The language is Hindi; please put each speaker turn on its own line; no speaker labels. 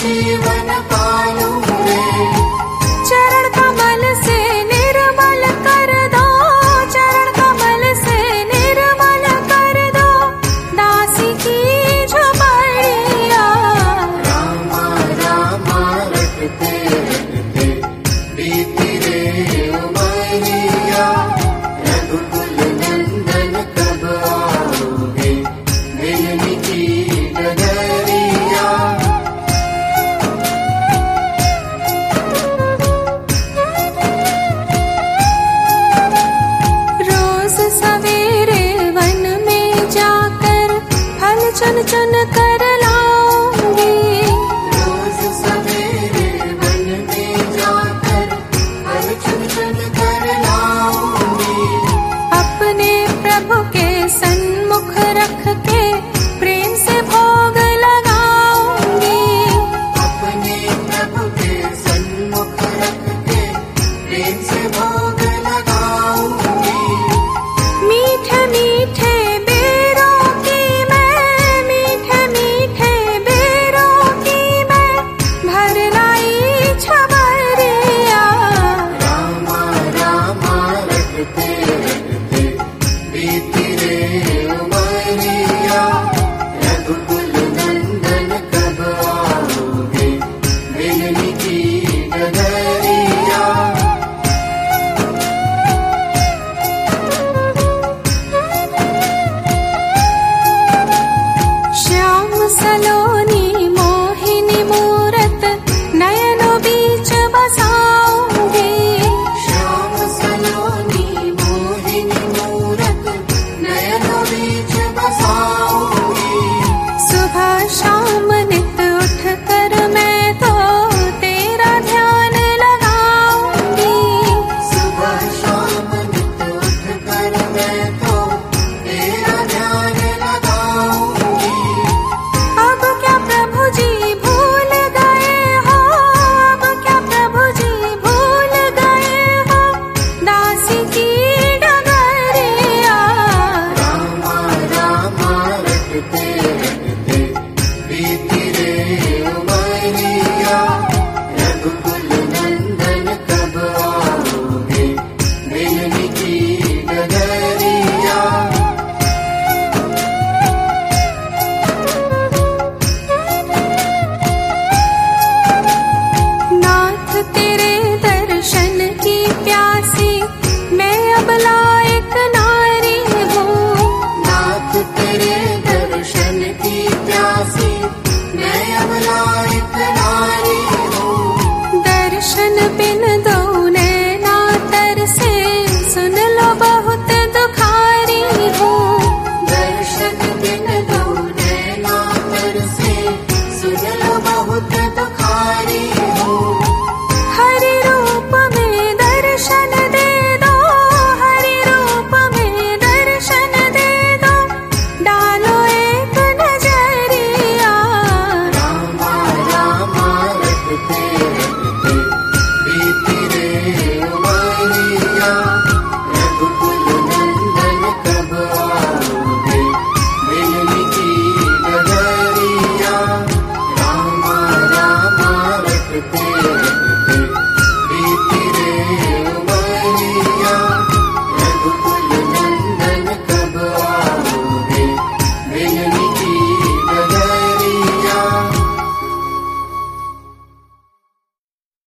जीवन पालूंगे।
चरण कमल से निर्मल कर दो, चरण कमल से निर्मल कर दो दासी की झोपड़िया।
रामा रामा रटते रटते बीती रे उमरिया। रघुकुल नंदन कब आओगे मिलने की डगरिया।
रोज सवेरे वन में जाकर फल चुन चुन कर लाऊंगी।
रोज सवेरे वन में जाकर फल चुन चुन कर लाऊंगी।
अपने प्रभु के सन्मुख रख के प्रेम से भोग लगाऊंगी।
अपने प्रभु के सन्मुख रख के प्रेम से भोग लगाऊंगी।
मीठे मीठे बेरों की मैं, मीठे मीठे बेरों की मैं भर लाई छबरिया।
रामा रामा रटते रटते बीती रे उमरिया। रघुकुल नंदन कब आओगे मिलने की डगरिया।
श्याम सलोनी मोहिनी मूरत नयनों बीच बसाऊंगी।
श्याम सलोनी मोहिनी मूरत नयनों बीच बसाऊंगी।
सुबह शाम नित उठ कर मैं तो तेरा ध्यान लगाऊंगी।
सुबह शाम नित उठ कर मैं तो तेरा ध्यान लगाऊंगी।
अब क्या प्रभु जी भूल गए हो, अब क्या प्रभु जी भूल गए हो दासी की डगरिया।
रामा रामा रटते रटते बीती रे उमरिया। रघुकुल नंदन कब आओगे मिलने की डगरिया।
नाथ तेरे दर्शन की प्यासी मैं अब लायक नारी हूँ।
नाथ तेरे दर्शन की प्यासी मैं अब लायक नारी हूँ।
दर्शन बिन दो नैना तरसे सुन लो बहुत दुखारी हूँ।
दर्शन बिन दो नैना तरसे सुन लो बहुत दुखारी हूँ।
हरि रूप में दर्शन दे दो, हरि रूप में दर्शन दे दो डालो एक नजरिया।
रामा रामा रटते